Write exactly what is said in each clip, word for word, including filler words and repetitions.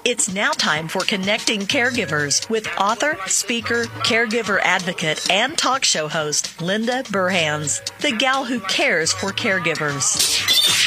It's now time for Connecting Caregivers with author, speaker, caregiver advocate, and talk show host Linda Burhans, the gal who cares for caregivers.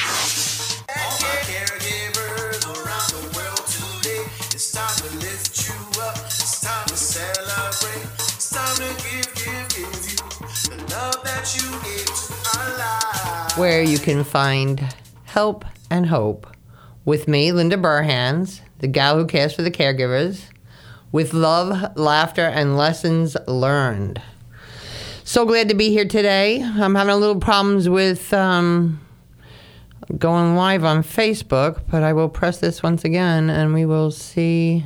Where you can find help and hope with me, Linda Burhans, the gal who cares for the caregivers, with love, laughter, and lessons learned. So glad to be here today. I'm having a little problems with um, going live on Facebook, but I will press this once again, and we will see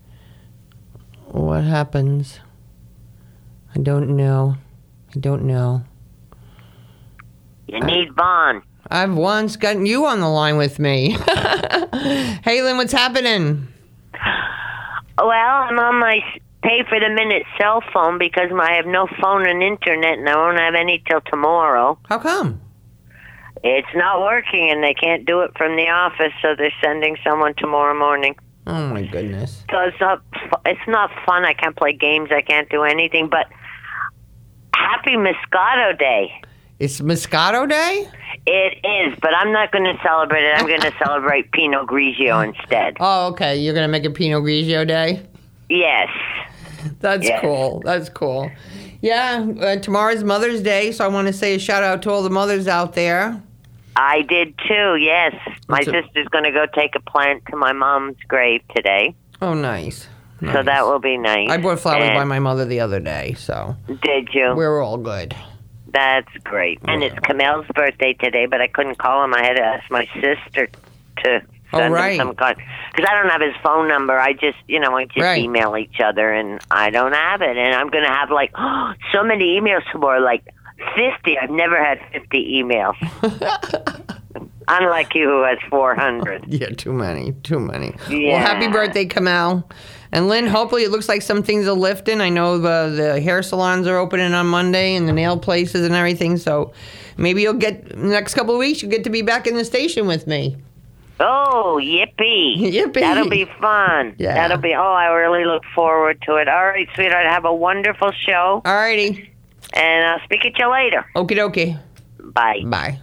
what happens. I don't know. I don't know. You need Vaughn. I've once gotten you on the line with me. Hey, Lynn, what's happening? Well, I'm on my pay-for-the-minute cell phone because I have no phone and internet, and I won't have any till tomorrow. How come? It's not working, and they can't do it from the office, so they're sending someone tomorrow morning. Oh, my goodness. So it's not, it's not fun. I can't play games. I can't do anything, but happy Moscato Day. It's Moscato Day? It is, but I'm not going to celebrate it. I'm going to celebrate Pinot Grigio instead. Oh, okay. You're going to make a Pinot Grigio Day? Yes. That's yes. cool. That's cool. Yeah, uh, tomorrow's Mother's Day, so I want to say a shout-out to all the mothers out there. I did, too, yes. My What's sister's going to go take a plant to my mom's grave today. Oh, nice. nice. So that will be nice. I bought flowers and by my mother the other day, so. Did you? We're all good. That's great. And yeah. it's Kamel's birthday today, but I couldn't call him. I had to ask my sister to send oh, right. him some card. Because I don't have his phone number. I just, you know, I just right. email each other, and I don't have it. And I'm going to have, like, oh, so many emails tomorrow, like fifty. I've never had fifty emails. Unlike you, who has four hundred. Yeah, too many, too many. Yeah. Well, happy birthday, Kamel. And Lynn, hopefully it looks like some things are lifting. I know the, the hair salons are opening on Monday and the nail places and everything. So maybe you'll get, in the next couple of weeks, you'll get to be back in the station with me. Oh, yippee. Yippee. That'll be fun. Yeah. That'll be, oh, I really look forward to it. All right, sweetheart, have a wonderful show. All righty. And I'll speak at you later. Okie dokie. Bye. Bye.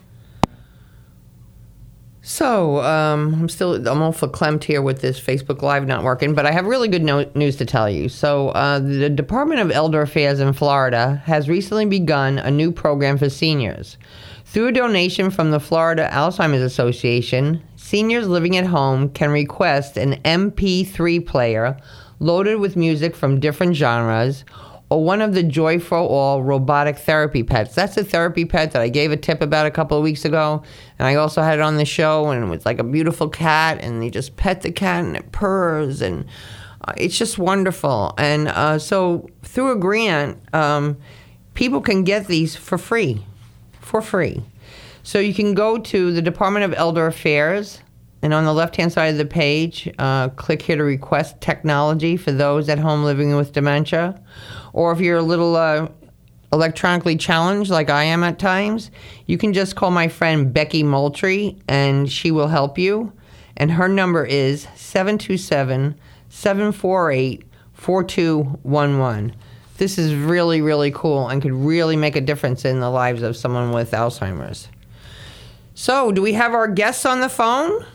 So, um, I'm still, I'm all verklempt here with this Facebook Live not working, but I have really good no- news to tell you. So, uh, the Department of Elder Affairs in Florida has recently begun a new program for seniors. Through a donation from the Florida Alzheimer's Association, seniors living at home can request an M P three player loaded with music from different genres, or one of the Joy for All robotic therapy pets. That's a therapy pet that I gave a tip about a couple of weeks ago, and I also had it on the show, and it was like a beautiful cat, and you just pet the cat, and it purrs, and uh, it's just wonderful. And uh, so through a grant, um, people can get these for free, for free. So you can go to the Department of Elder Affairs, and on the left-hand side of the page, uh, click here to request technology for those at home living with dementia. Or if you're a little uh, electronically challenged, like I am at times, you can just call my friend Becky Moultrie, and she will help you. And her number is seven two seven, seven four eight, four two one one. This is really, really cool and could really make a difference in the lives of someone with Alzheimer's. So, do we have our guests on the phone?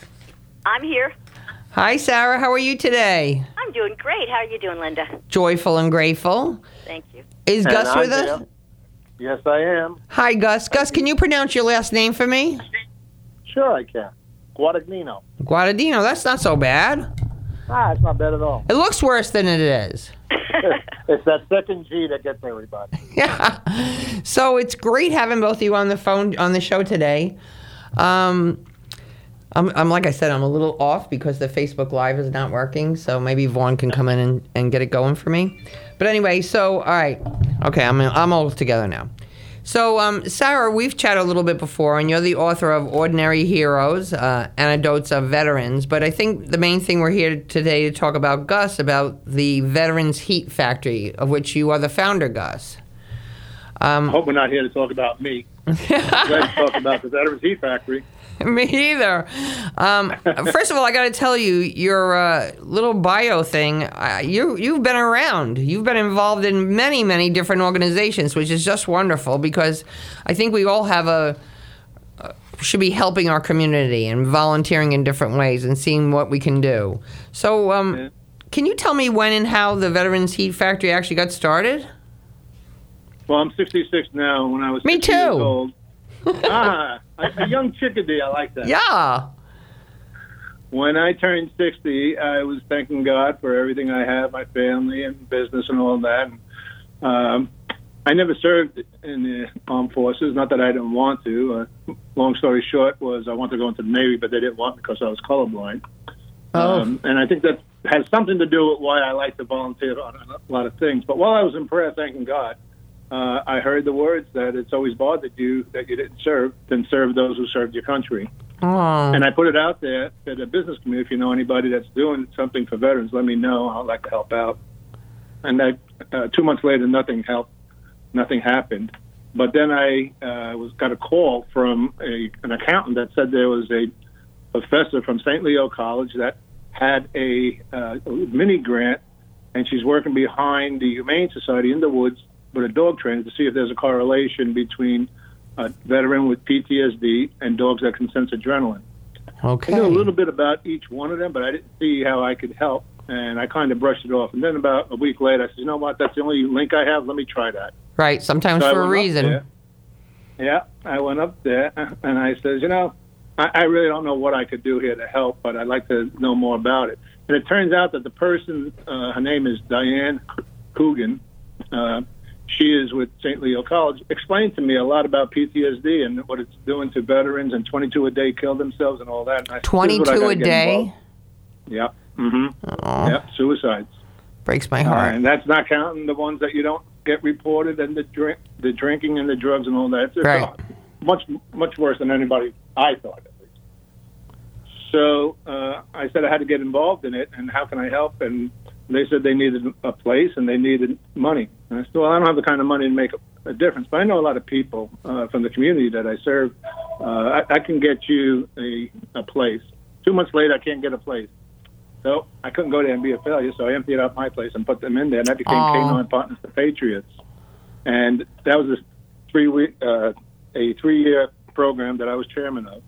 I'm here. Hi, Sarah. How are you today? I'm doing great. How are you doing, Linda? Joyful and grateful. Thank you. Is And Gus I'm with us? here. Yes, I am. Hi, Gus. Gus, can you pronounce your last name for me? Sure, I can. Guadagnino. Guadagnino. That's not so bad. Ah, it's not bad at all. It looks worse than it is. It's that second G that gets everybody. Yeah. So it's great having both of you on the phone on the show today. Um, I'm, I'm like I said, I'm a little off because the Facebook Live is not working. So maybe Vaughn can come in and, and get it going for me. But anyway, so all right, okay, I'm I'm all together now. So um, Sarah, we've chatted a little bit before, and you're the author of Ordinary Heroes, uh, Anecdotes of Veterans. But I think the main thing we're here today to talk about, Gus, about the Veterans Heat Factory, of which you are the founder, Gus. Um, I hope we're not here to talk about me. I'm glad to talk about the Veterans Heat Factory. Me either. Um, first of all, I got to tell you, your uh, little bio thing, uh, you, you've been around. You've been involved in many, many different organizations, which is just wonderful because I think we all have a, uh, should be helping our community and volunteering in different ways and seeing what we can do. So um, Yeah. can you tell me when and how the Veterans Heat Factory actually got started? Well, I'm sixty-six now. When I was Me sixty years too. old, ah, a, a young chickadee. I like that. Yeah. When I turned sixty, I was thanking God for everything I have, my family and business and all that. And, um, I never served in the armed forces. Not that I didn't want to. Uh, long story short was I wanted to go into the Navy, but they didn't want me because I was colorblind. Oh. Um, and I think that has something to do with why I like to volunteer on a lot of things. But while I was in prayer, thanking God, uh, I heard the words that it's always bothered you that you didn't serve, then serve those who served your country. Oh. And I put it out there to the business community. If you know anybody that's doing something for veterans, let me know. I'd like to help out. And that, uh, two months later, nothing helped. Nothing happened. But then I uh, was got a call from a, an accountant that said there was a professor from Saint Leo College that had a, uh, a mini grant, and she's working behind the Humane Society in the woods with a dog trainer to see if there's a correlation between a veteran with P T S D and dogs that can sense adrenaline. Okay. I knew a little bit about each one of them, but I didn't see how I could help, and I kind of brushed it off. And then about a week later, I said, you know what, that's the only link I have. Let me try that. Right, sometimes So I for a went up reason. there. Yeah, I went up there, and I said, you know, I, I really don't know what I could do here to help, but I'd like to know more about it. And it turns out that the person, uh, her name is Diane Coogan, uh, she is with Saint Leo College, explained to me a lot about P T S D and what it's doing to veterans, and twenty-two a day kill themselves and all that. And I said, "This is what I twenty-two gotta a get day? involved." Yep. Mm-hmm. Oh, Yep. Suicides. breaks my Uh, heart. and that's not counting the ones that you don't get reported, and the drink, the drinking and the drugs and all that. It's Right. uh, much, much worse than anybody I thought, at least. So uh, I said I had to get involved in it, and how can I help? And they said they needed a place and they needed money. And I said, well, I don't have the kind of money to make a, a difference, but I know a lot of people uh, from the community that I serve. Uh, I, I can get you a, a place. Two months later, I can't get a place. So I couldn't go there and be a failure, so I emptied out my place and put them in there, and I became Aw. Canine Partners for Patriots. And that was a three week, uh, a three year program that I was chairman of,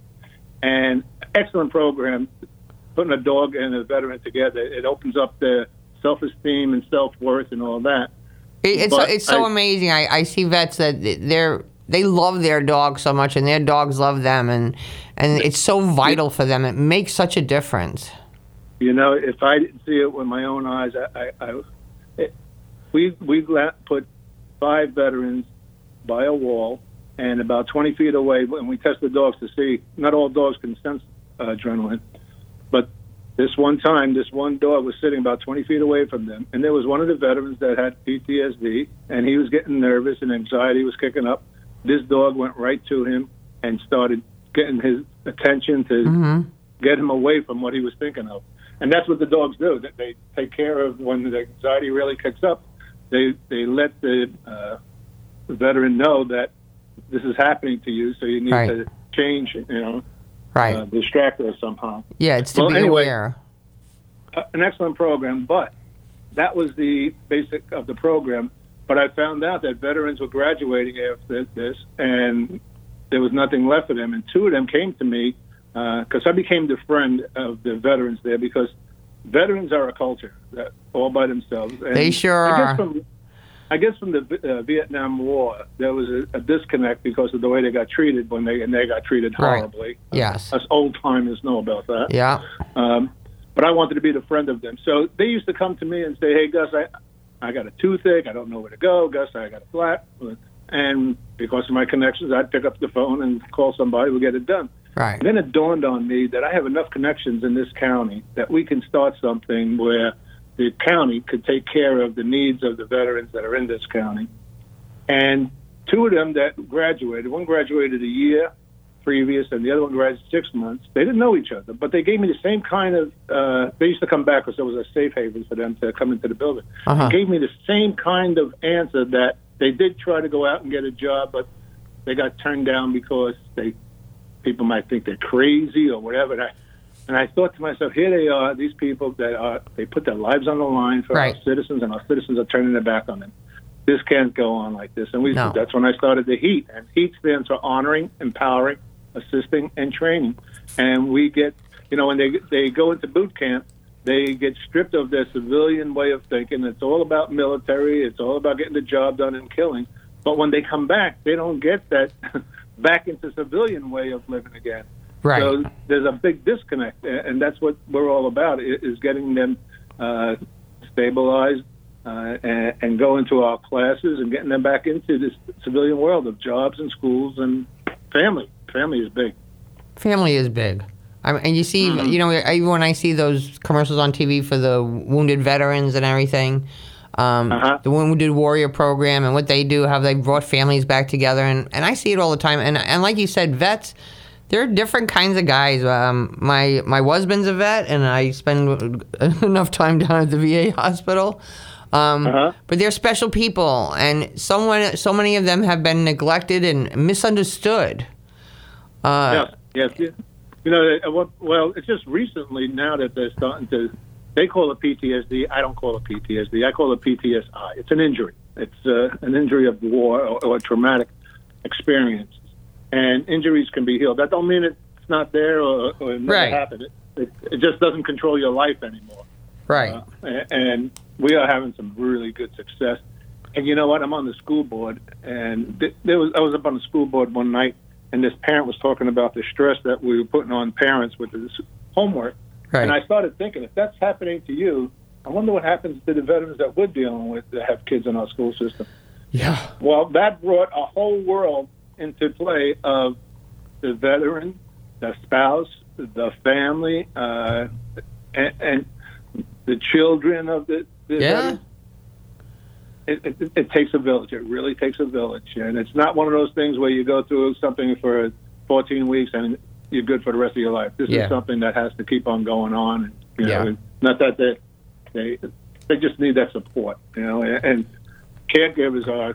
and excellent program. Putting a dog and a veteran together, it opens up their self esteem and self worth and all that. It, it's But it's so I- amazing. I, I see vets that they're they love their dogs so much, and their dogs love them, and and it's so vital for them. It makes such a difference. You know, if I didn't see it with my own eyes, I, I, I it, we we la- put five veterans by a wall and about twenty feet away, and we tested dogs to see. Not all dogs can sense uh, adrenaline, but this one time, this one dog was sitting about twenty feet away from them, and there was one of the veterans that had P T S D, and he was getting nervous and anxiety was kicking up. This dog went right to him and started getting his attention to Mm-hmm. get him away from what he was thinking of. And that's what the dogs do. That they take care of when the anxiety really kicks up. They they let the uh, veteran know that this is happening to you, so you need Right. to change. You know, Right. uh, distract her somehow. Yeah, it's to well, be anyway, aware. Uh, an excellent program, but that was the basic of the program. But I found out that veterans were graduating after this, and there was nothing left for them. And two of them came to me because uh, I became the friend of the veterans there, because veterans are a culture that all by themselves. And They sure I are. guess from, I guess from the uh, Vietnam War, there was a, a disconnect because of the way they got treated when they and they got treated Right. horribly. Yes. Us old timers know about that. Yeah. Um, but I wanted to be the friend of them. So they used to come to me and say, hey, Gus, I, I got a toothache. I don't know where to go. Gus, I got a flat. And because of my connections, I'd pick up the phone and call somebody. We'll get it done. Right. And then it dawned on me that I have enough connections in this county that we can start something where the county could take care of the needs of the veterans that are in this county. And two of them that graduated, one graduated a year previous and the other one graduated six months. They didn't know each other, but they gave me the same kind of, uh, they used to come back because there was a safe haven for them to come into the building. Uh-huh. They gave me the same kind of answer that they did try to go out and get a job, but they got turned down because they people might think they're crazy or whatever. And I, and I thought to myself, here they are, these people that are they put their lives on the line for Right. our citizens, and our citizens are turning their back on them. This can't go on like this. And we No. that's when I started the HEAT. And HEAT stands for honoring, empowering, assisting, and training. And we get, you know, when they they go into boot camp, they get stripped of their civilian way of thinking. It's all about military. It's all about getting the job done and killing. But when they come back, they don't get that back into civilian way of living again. Right. So there's a big disconnect, and that's what we're all about, is getting them uh, stabilized uh, and, and go into our classes and getting them back into this civilian world of jobs and schools and family. Family is big. Family is big. I mean, and you see, Mm-hmm. you know, even when I see those commercials on T V for the wounded veterans and everything, um, Uh-huh. the Wounded Warrior Program and what they do, how they brought families back together, and, and I see it all the time. And and like you said, vets, there are different kinds of guys. Um, my my husband's a vet, and I spend enough time down at the V A hospital. Um, Uh-huh. But they're special people, and someone, so many of them have been neglected and misunderstood. Uh, Yes, yes. You- You know, uh, what- well, it's just recently now that they're starting to, they call it P T S D. I don't call it P T S D. I call it P T S I. It's an injury. It's uh, an injury of war or, or a traumatic experience. And injuries can be healed. That don't mean it's not there or, or it never Right. happened. It, it, it just doesn't control your life anymore. Right. Uh, and, and we are having some really good success. And you know what? I'm on the school board, and th- there was I was up on the school board one night, and this parent was talking about the stress that we were putting on parents with this homework. Right. And I started thinking, if that's happening to you, I wonder what happens to the veterans that we're dealing with that have kids in our school system. Yeah. Well, that brought a whole world into play of the veteran, the spouse, the family, uh, and, and the children of the, the Yeah. veterans. It, it, it takes a village. It really takes a village. And it's not one of those things where you go through something for fourteen weeks and you're good for the rest of your life. This Yeah. is something that has to keep on going on. And, you Yeah. know, not that they, they, they just need that support, you know, and, and caregivers are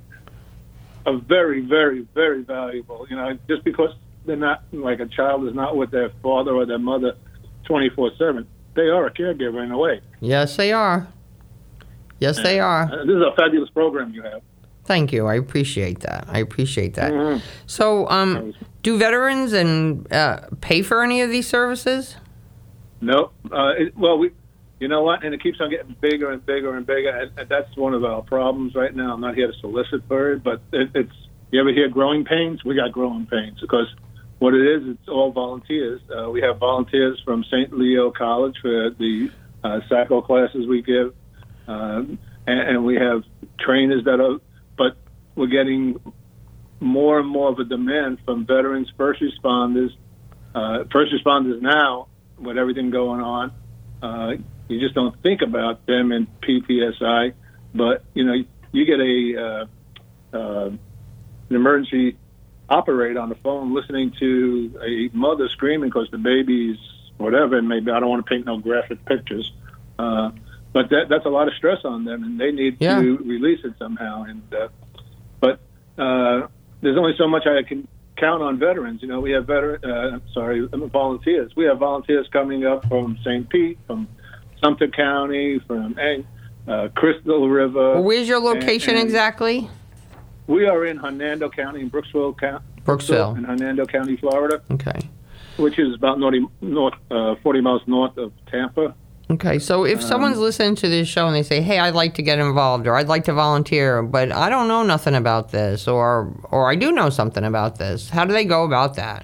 are very, very, very valuable. You know, just because they're not, like a child is not with their father or their mother twenty-four seven, they are a caregiver in a way. Yes, they are. Yes, they are. Uh, This is a fabulous program you have. Thank you. I appreciate that. I appreciate that. Mhm. So, um, do veterans and uh, pay for any of these services? No, uh, it, well, we, you know what, and it keeps on getting bigger and bigger and bigger, and, and that's one of our problems right now. I'm not here to solicit for it, but it, it's. You ever hear growing pains? We got growing pains because what it is, it's all volunteers. Uh, we have volunteers from Saint Leo College for the uh, S A C O classes we give, um, and, and we have trainers that are. But we're getting more and more of a demand from veterans, first responders, uh, first responders now. With everything going on, uh, you just don't think about them in P T S I. But you know, you get a uh, uh, an emergency operator on the phone listening to a mother screaming because the baby's whatever. And maybe I don't want to paint no graphic pictures, uh, but that that's a lot of stress on them, and they need Yeah. to release it somehow. And uh, but uh, there's only so much I can count on veterans. You know, we have veteran, uh, sorry, volunteers. We have volunteers coming up from Saint Pete, from Sumter County, from uh, Crystal River. Well, where's your location and- and exactly? We are in Hernando County, in Brooksville County. Brooksville. in Hernando County, Florida, Okay. which is about north, north uh, forty miles north of Tampa. Okay, so if someone's listening to this show and they say, "Hey, I'd like to get involved," or "I'd like to volunteer," but I don't know nothing about this, or or I do know something about this, how do they go about that?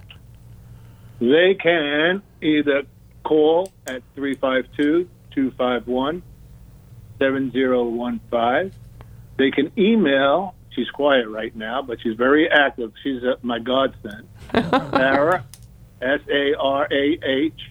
They can either call at three five two, two five one, seven zero one five. They can email. She's quiet right now, but she's very active. She's uh, my godsend. Sarah, S A R A H,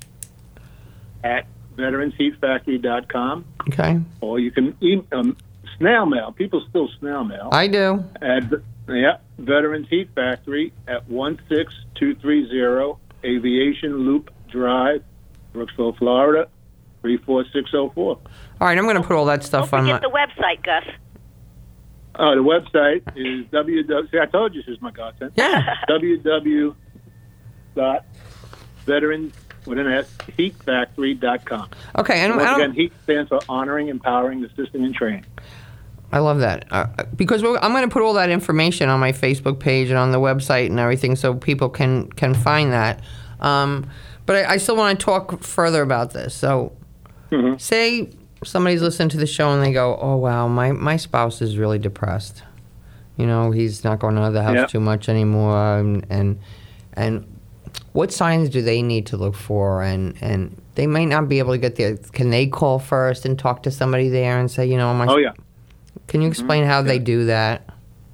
at veterans heat factory dot com. Okay, Or you can e- um, snail mail. People still snail mail. I do. At, yeah, Veterans Heat Factory at one six two three zero Aviation Loop Drive, Brooksville, Florida, three four six zero four. All right, I'm going to put all that Don't stuff on my. forget the website, Gus. Uh, the website is www. See, I told you this is my godsend. Yeah. www. dot veterans with an S heat factory dot com. Okay, and Once I don't- again, HEAT stands for honoring, empowering, assisting, and training. I love that uh, because we're, I'm going to put all that information on my Facebook page and on the website and everything, so people can can find that. Um, but I, I still want to talk further about this. So, Mhm. say somebody's listening to the show and they go, "Oh wow, my my spouse is really depressed. You know, he's not going out of the house Yep. too much anymore." And and and what signs do they need to look for? And and they might not be able to get there. Can they call first and talk to somebody there and say, you know, my Oh yeah. Can you explain how they Yeah. do that?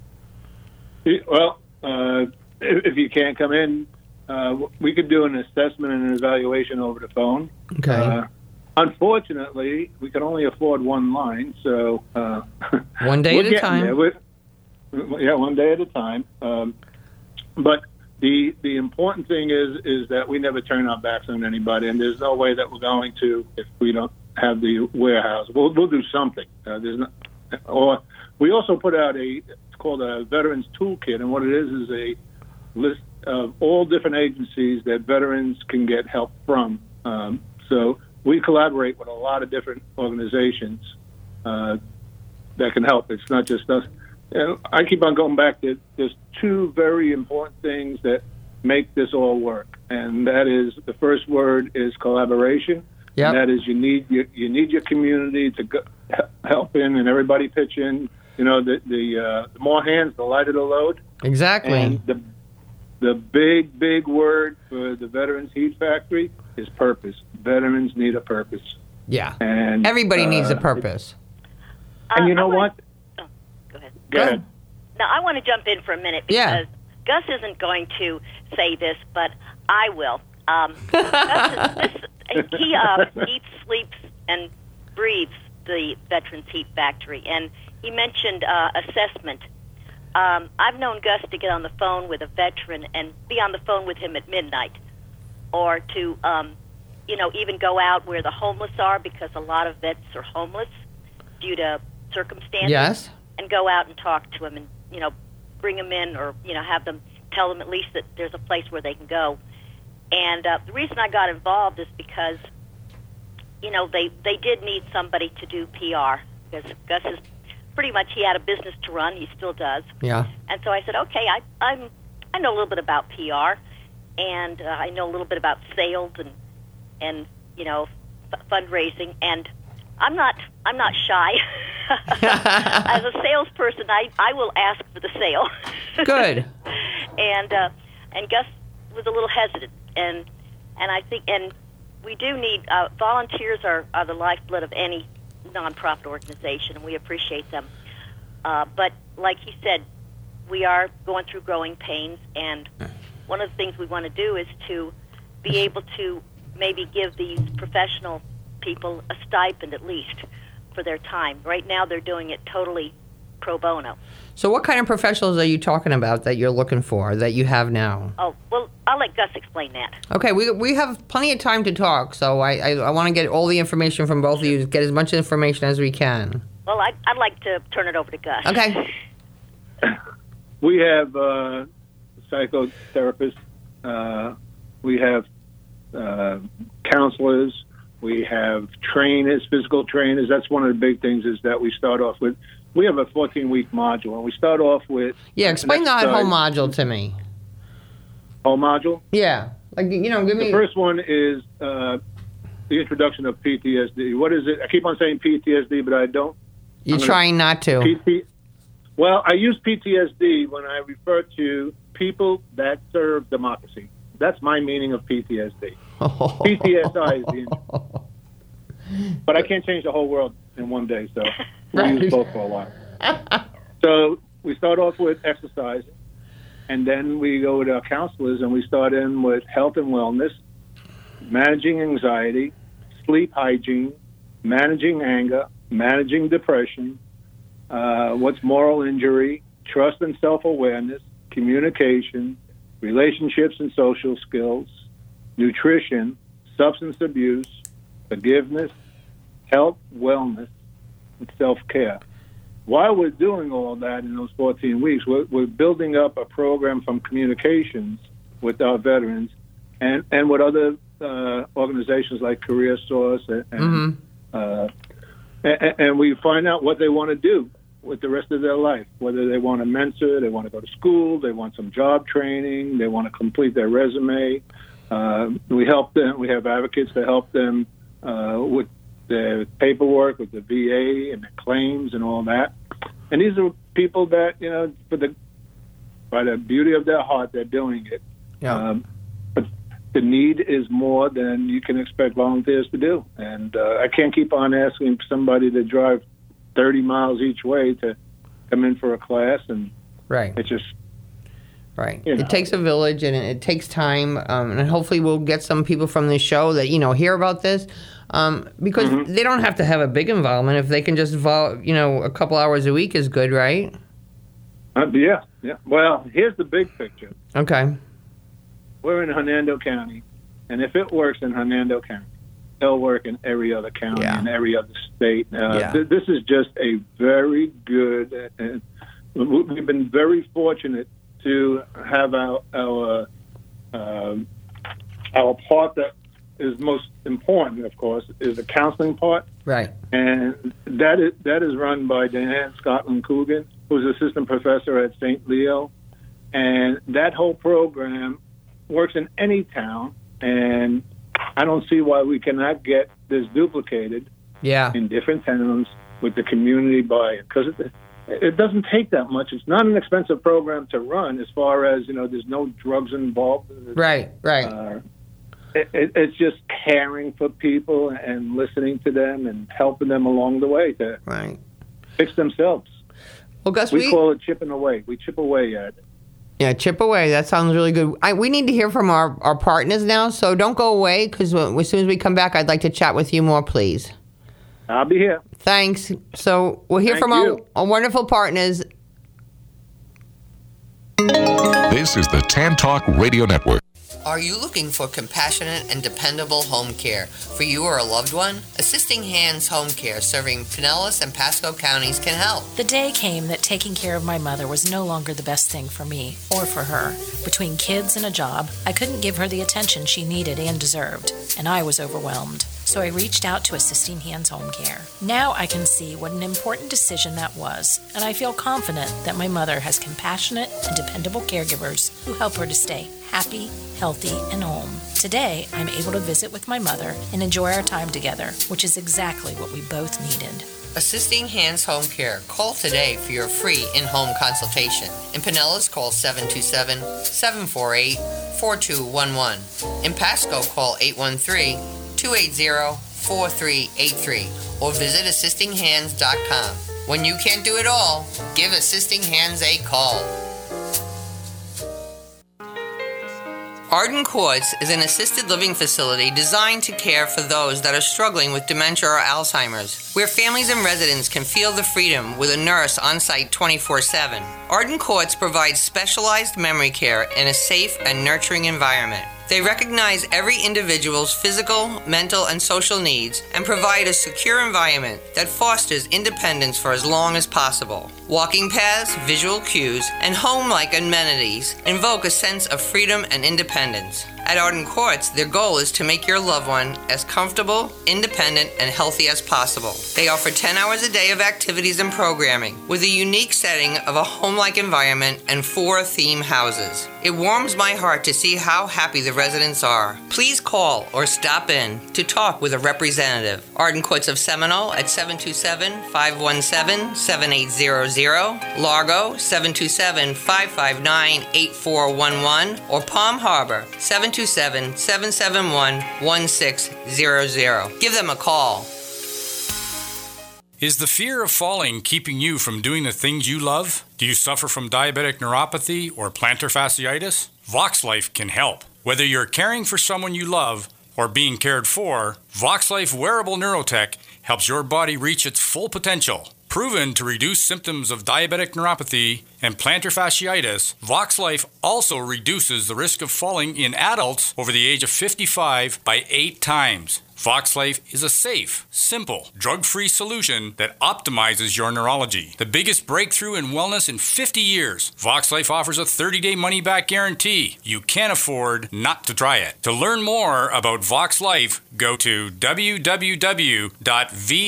Well, uh, if, if you can't come in, uh, we could do an assessment and an evaluation over the phone. Okay. Uh, unfortunately, we can only afford one line, so uh, One day we're at a getting time. there. We're- yeah, one day at a time. Um, but the the important thing is is that we never turn our backs on anybody, and there's no way that we're going to if we don't have the warehouse. We'll we'll do something. Uh, there's not, or we also put out a it's called a Veterans Toolkit, and what it is is a list of all different agencies that veterans can get help from. Um, so we collaborate with a lot of different organizations uh, that can help. It's not just us. And I keep on going back to there's two very important things that make this all work, and that is the first word is collaboration. Yep. And that is you need your, you need your community to go, help in and everybody pitch in. You know, the the, uh, the more hands, the lighter the load. Exactly. And the the big big word for the Veterans Heat Factory is purpose. Veterans need a purpose. Yeah. And Everybody needs a uh, purpose. And you Uh, know I wanna- what? Oh, go ahead. Go ahead. Now, I want to jump in for a minute Yeah. because Gus isn't going to say this, but I will. Um, Gus is, this, he uh, eats, sleeps, and breathes the Veterans Heat Factory, and he mentioned uh, assessment. Um, I've known Gus to get on the phone with a veteran and be on the phone with him at midnight, or to, um, you know, even go out where the homeless are, because a lot of vets are homeless due to circumstances. Yes. And go out and talk to them and, you know, bring them in, or, you know, have them tell them at least that there's a place where they can go. And uh, the reason I got involved is because, you know, they, they did need somebody to do P R, because Gus is pretty much, he had a business to run, he still does. Yeah. And so I said, okay, I, I'm, I know a little bit about P R, and uh, I know a little bit about sales and, and you know, f- fundraising, and I'm not, I'm not shy. As a salesperson, I, I will ask for the sale. Good. and uh, and Gus was a little hesitant, and and I think, and we do need uh, volunteers are, are the lifeblood of any nonprofit organization, and we appreciate them. Uh, but like he said, we are going through growing pains, and one of the things we want to do is to be able to maybe give these professional people a stipend at least for their time. Right now they're doing it totally pro bono. So what kind of professionals are you talking about that you're looking for, that you have now? Oh, well, I'll let Gus explain that. Okay, we we have plenty of time to talk, so I, I, I want to get all the information from both of you, get as much information as we can. Well, I'd, I'd like to turn it over to Gus. Okay. We have uh, psychotherapists. Uh, we have uh, counselors. We have trainers, physical trainers. That's one of the big things is that we start off with. We have a fourteen-week module, and we start off with. Yeah, explain that exercise. whole module to me. Whole module? Yeah. Like, you know, give me... The first one is uh, the introduction of P T S D. What is it? I keep on saying P T S D, but I don't. You're I'm gonna- trying not to. P T, well, I use P T S D when I refer to people that serve democracy. That's my meaning of P T S D. P T S I is the injury. But I can't change the whole world in one day, so we'll Right. use both for a while. So we start off with exercise, and then we go with our counselors, and we start in with health and wellness, managing anxiety, sleep hygiene, managing anger, managing depression, uh, what's moral injury, trust and self-awareness, communication, relationships and social skills, nutrition, substance abuse, forgiveness, health, wellness, and self-care. while we're doing all that in those fourteen weeks, we're, we're building up a program from communications with our veterans and, and with other uh, organizations like Career Source. And, Mm-hmm. uh, and, and we find out what they want to do with the rest of their life, whether they want to mentor, they want to go to school, they want some job training, they want to complete their resume. Uh, we help them. We have advocates to help them uh, with the paperwork, with the V A and the claims and all that. And these are people that, you know, for the by the beauty of their heart, they're doing it. Yeah. Um, but the need is more than you can expect volunteers to do. And uh, I can't keep on asking somebody to drive thirty miles each way to come in for a class, and Right. it's just Right. You know. It takes a village, and it takes time, um, and hopefully we'll get some people from this show that, you know, hear about this, um, because Mm-hmm. they don't have to have a big involvement. If they can just, vol- you know, a couple hours a week is good, right? uh, yeah, yeah. Well, here's the big picture. Okay. We're in Hernando County, and if it works in Hernando County, it'll work in every other county Yeah. and every other state. Uh, Yeah. th- this is just a very good. Uh, uh, we've been very fortunate to have our our um, our part that is most important, of course, is the counseling part, Right. and that is that is run by Diane Scotland Coogan, who's assistant professor at Saint Leo, and that whole program works in any town, and I don't see why we cannot get this duplicated Yeah. in different towns with the community buy-in, because it, it doesn't take that much. It's not an expensive program to run, as far as, you know, there's no drugs involved. Right. Right. Uh, it, it, it's just caring for people and listening to them and helping them along the way to right. fix themselves. Well, Gus, We we, call it chipping away. We chip away at it. yeah, chip away. That sounds really good. I, we need to hear from our, our partners now, so don't go away, because as soon as we come back, I'd like to chat with you more, please. I'll be here. Thanks. So we'll hear Thank from our, you. our wonderful partners. This is the Tan Talk Radio Network. Are you looking for compassionate and dependable home care for you or a loved one? Assisting Hands Home Care, serving Pinellas and Pasco counties, can help. The day came that taking care of my mother was no longer the best thing for me or for her. Between kids and a job, I couldn't give her the attention she needed and deserved, and I was overwhelmed. So I reached out to Assisting Hands Home Care. Now I can see what an important decision that was, and I feel confident that my mother has compassionate and dependable caregivers who help her to stay happy, healthy, and home. Today, I'm able to visit with my mother and enjoy our time together, which is exactly what we both needed. Assisting Hands Home Care. Call today for your free in-home consultation. In Pinellas, call seven two seven, seven four eight, four two one one. In Pasco, call eight one three, two eight zero, four three eight three or visit assisting hands dot com. When you can't do it all, give Assisting Hands a call. Arden Courts is an assisted living facility designed to care for those that are struggling with dementia or Alzheimer's, where families and residents can feel the freedom with a nurse on site twenty-four seven. Arden Courts provides specialized memory care in a safe and nurturing environment. They recognize every individual's physical, mental, and social needs and provide a secure environment that fosters independence for as long as possible. Walking paths, visual cues, and home-like amenities invoke a sense of freedom and independence. At Arden Courts, their goal is to make your loved one as comfortable, independent, and healthy as possible. They offer ten hours a day of activities and programming, with a unique setting of a home-like environment and four theme houses. It warms my heart to see how happy the residents are. Please call or stop in to talk with a representative. Arden Courts of Seminole at seven two seven, five one seven, seven eight zero zero, Largo seven two seven, five five nine, eight four one one, or Palm Harbor seven two seven, seven seven one, one six zero zero. Give them a call. Is the fear of falling keeping you from doing the things you love? Do you suffer from diabetic neuropathy or plantar fasciitis? VoxLife can help. Whether you're caring for someone you love or being cared for, VoxLife wearable neurotech helps your body reach its full potential. Proven to reduce symptoms of diabetic neuropathy and plantar fasciitis, VoxLife also reduces the risk of falling in adults over the age of fifty-five by eight times. VoxLife is a safe, simple, drug-free solution that optimizes your neurology. The biggest breakthrough in wellness in fifty years. VoxLife offers a thirty-day money-back guarantee. You can't afford not to try it. To learn more about VoxLife, go to w w w dot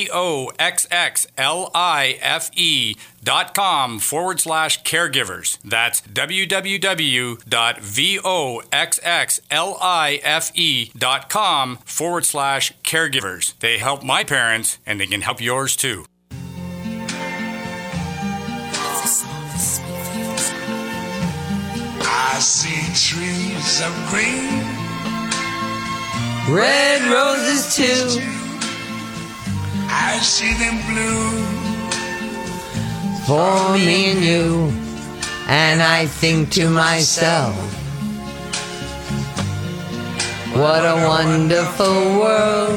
voxxlife.com forward slash caregivers. That's w w w dot voxxlife.com forward slash caregivers. They help my parents, and they can help yours too. I see trees of green, red roses too. I see them blue for me and you, and I think to myself, what a wonderful world.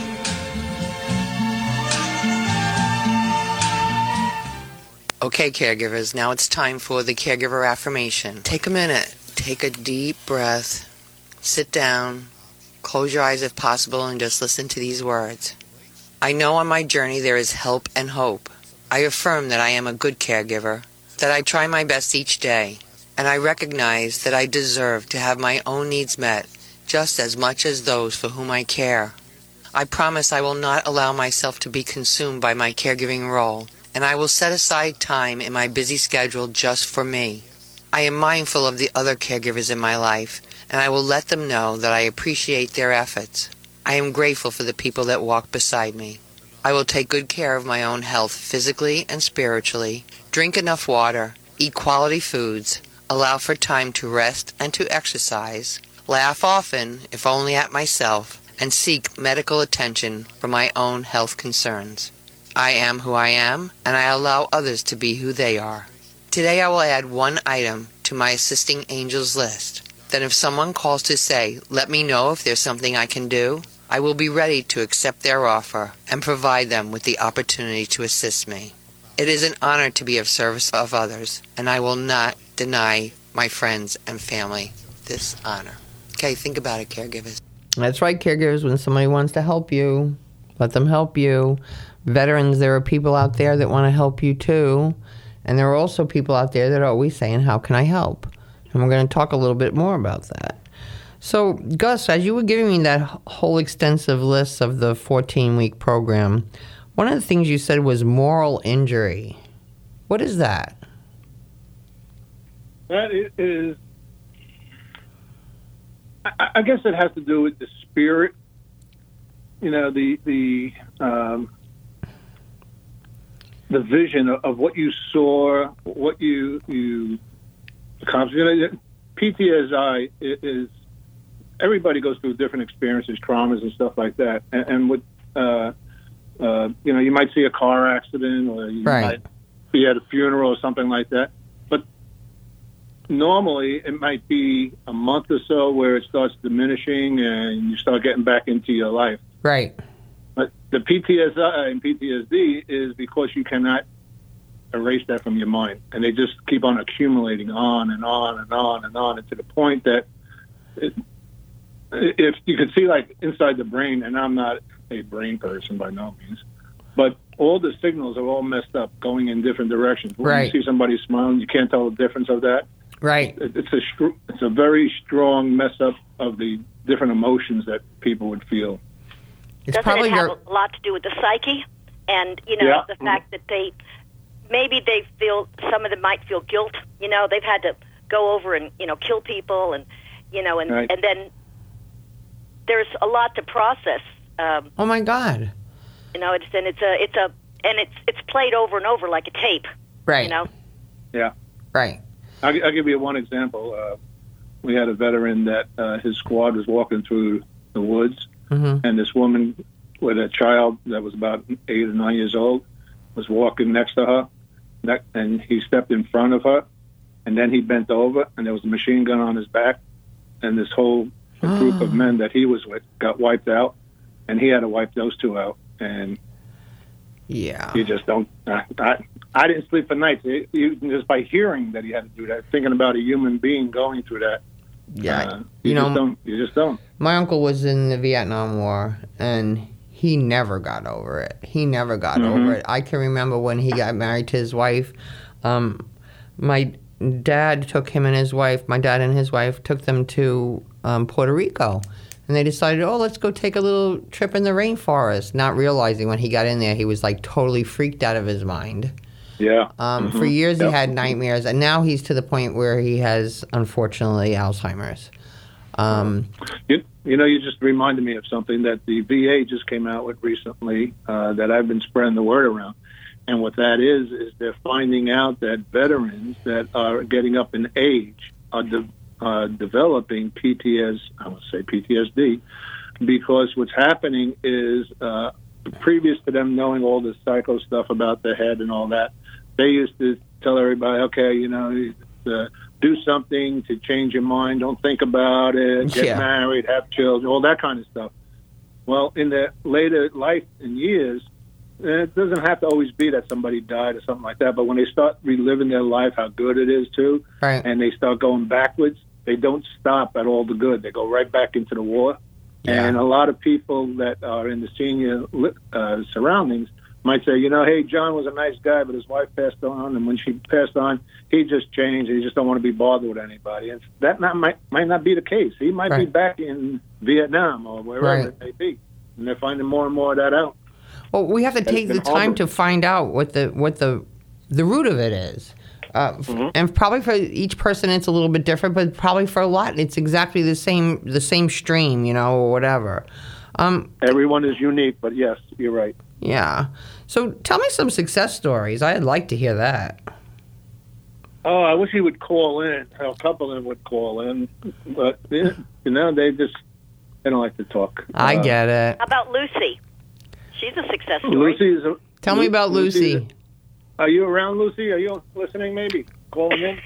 Okay, caregivers, now it's time for the caregiver affirmation. Take a minute, take a deep breath, sit down, close your eyes if possible, and just listen to these words. I know on my journey there is help and hope. I affirm that I am a good caregiver, that I try my best each day, and I recognize that I deserve to have my own needs met just as much as those for whom I care. I promise I will not allow myself to be consumed by my caregiving role, and I will set aside time in my busy schedule just for me. I am mindful of the other caregivers in my life, and I will let them know that I appreciate their efforts. I am grateful for the people that walk beside me. I will take good care of my own health physically and spiritually, drink enough water, eat quality foods, allow for time to rest and to exercise, laugh often, if only at myself, and seek medical attention for my own health concerns. I am who I am, and I allow others to be who they are. Today I will add one item to my assisting angels list. Then if someone calls to say, let me know if there's something I can do, I will be ready to accept their offer and provide them with the opportunity to assist me. It is an honor to be of service of others, and I will not deny my friends and family this honor. Okay, think about it, caregivers. That's right, caregivers. When somebody wants to help you, let them help you. Veterans, there are people out there that want to help you too. And there are also people out there that are always saying, how can I help? And we're going to talk a little bit more about that. So, Gus, as you were giving me that whole extensive list of the fourteen-week program, one of the things you said was moral injury. What is that? That is, I, I guess it has to do with the spirit, you know, the the um, the vision of, of what you saw, what you you accomplished. You know, P T S D is, everybody goes through different experiences, traumas and stuff like that. And, and with, uh, uh, you know, you might see a car accident, or you right. might be at a funeral or something like that. But normally it might be a month or so where it starts diminishing and you start getting back into your life. Right. But the P T S D and P T S D is because you cannot erase that from your mind. And they just keep on accumulating on and on and on and on, and to the point that it, if you could see, like, inside the brain, and I'm not a brain person by no means, but all the signals are all messed up, going in different directions. When right. you see somebody smiling, you can't tell the difference of that. Right. It, it's a str- it's a very strong mess up of the different emotions that people would feel. It's Doesn't probably it have your... a lot to do with the psyche? And, you know, Yeah. the fact that they, maybe they feel, some of them might feel guilt. You know, they've had to go over and, you know, kill people, and, you know, and, Right. and then there's a lot to process. Um, Oh, my God. you know, it's, and it's a, it's a, and it's, it's played over and over like a tape. Right. You know? Yeah. Right. I'll, I'll give you one example. Uh, we had a veteran that uh, his squad was walking through the woods, Mm-hmm. and this woman with a child that was about eight or nine years old was walking next to her, that, and he stepped in front of her, and then he bent over, and there was a machine gun on his back, and this whole group of men that he was with got wiped out, and he had to wipe those two out, and Yeah. you just don't. I, I, I didn't sleep for nights. It, you, just by hearing that he had to do that, thinking about a human being going through that, Yeah, Uh, you, you just know, don't. You just don't. my uncle was in the Vietnam War, and he never got over it. He never got Mhm. over it. I can remember when he got married to his wife. Um, my dad took him and his wife. My dad and his wife took them to um, Puerto Rico, and they decided, oh, let's go take a little trip in the rainforest. Not realizing when he got in there, he was like totally freaked out of his mind. Yeah. Um, Mhm. For years, Yep. he had nightmares, and now he's to the point where he has, unfortunately, Alzheimer's. Um, You, you know, you just reminded me of something that the V A just came out with recently uh, that I've been spreading the word around. And what that is, is they're finding out that veterans that are getting up in age are de- uh, developing P T S, I would say P T S D, because what's happening is uh, previous to them knowing all this psycho stuff about the head and all that, they used to tell everybody, okay, you know, uh, do something to change your mind. Don't think about it. Get Yeah. married, have children, all that kind of stuff. Well, in their later life and years, it doesn't have to always be that somebody died or something like that. But when they start reliving their life, how good it is too, Right. and they start going backwards, they don't stop at all the good. They go right back into the war. Yeah. And a lot of people that are in the senior uh, surroundings might say, you know, hey, John was a nice guy, but his wife passed on, and when she passed on, he just changed. He just don't want to be bothered with anybody. And that not, might might not be the case. He might be Right. back in Vietnam or wherever Right. it may be, and they're finding more and more of that out. Well, we have to That's take the been time horrible. to find out what the what the the root of it is. Uh, f- Mm-hmm. And probably for each person, it's a little bit different, but probably for a lot, it's exactly the same the same stream, you know, or whatever. Um, Everyone is unique, but yes, you're right. yeah. So tell me some success stories. I'd like to hear that. Oh, I wish he would call in. A couple of them would call in, but you know, they just they don't like to talk. I Uh, get it. How about Lucy? She's a success story. Lucy is. A, Tell me about Lucy. is- Are you around, Lucy? Are you listening? Maybe calling in.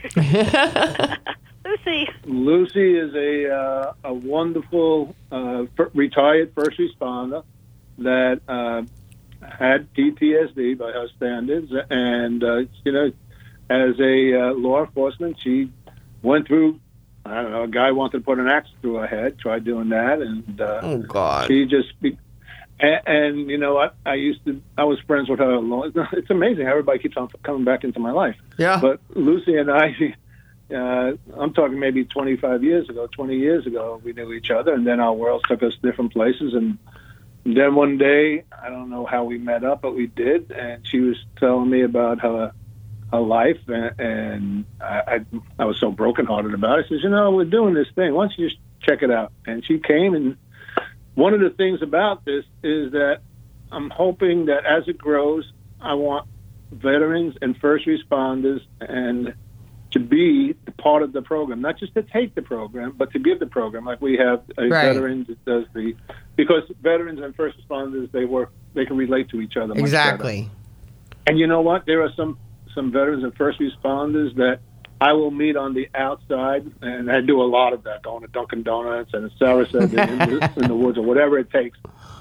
Lucy. Lucy is a uh, a wonderful uh, f- retired first responder that uh, had P T S D by her standards, and uh, you know, as a uh, law enforcement, she went through. I don't know. A guy wanted to put an axe through her head. Tried doing that, and uh, Oh, God. she just. Be- and, and you know, I, I used to. I was friends with her. a long- It's amazing how everybody keeps on coming back into my life. Yeah. But Lucy and I, uh, I'm talking maybe twenty-five years ago, twenty years ago, we knew each other, and then our worlds took us different places. And then one day, I don't know how we met up, but we did, and she was telling me about her her life, and, and I, I I was so brokenhearted about it. I says, you know, we're doing this thing. Why don't you just check it out? And she came, and one of the things about this is that I'm hoping that as it grows, I want veterans and first responders and to be part of the program, not just to take the program, but to give the program. Like we have a Right. veteran that does the, because veterans and first responders, they work, they can relate to each other much better. Exactly. And you know what? There are some, some veterans and first responders that I will meet on the outside, and I do a lot of that, going to Dunkin' Donuts and as Sarah said, in, the, in the woods or whatever it takes.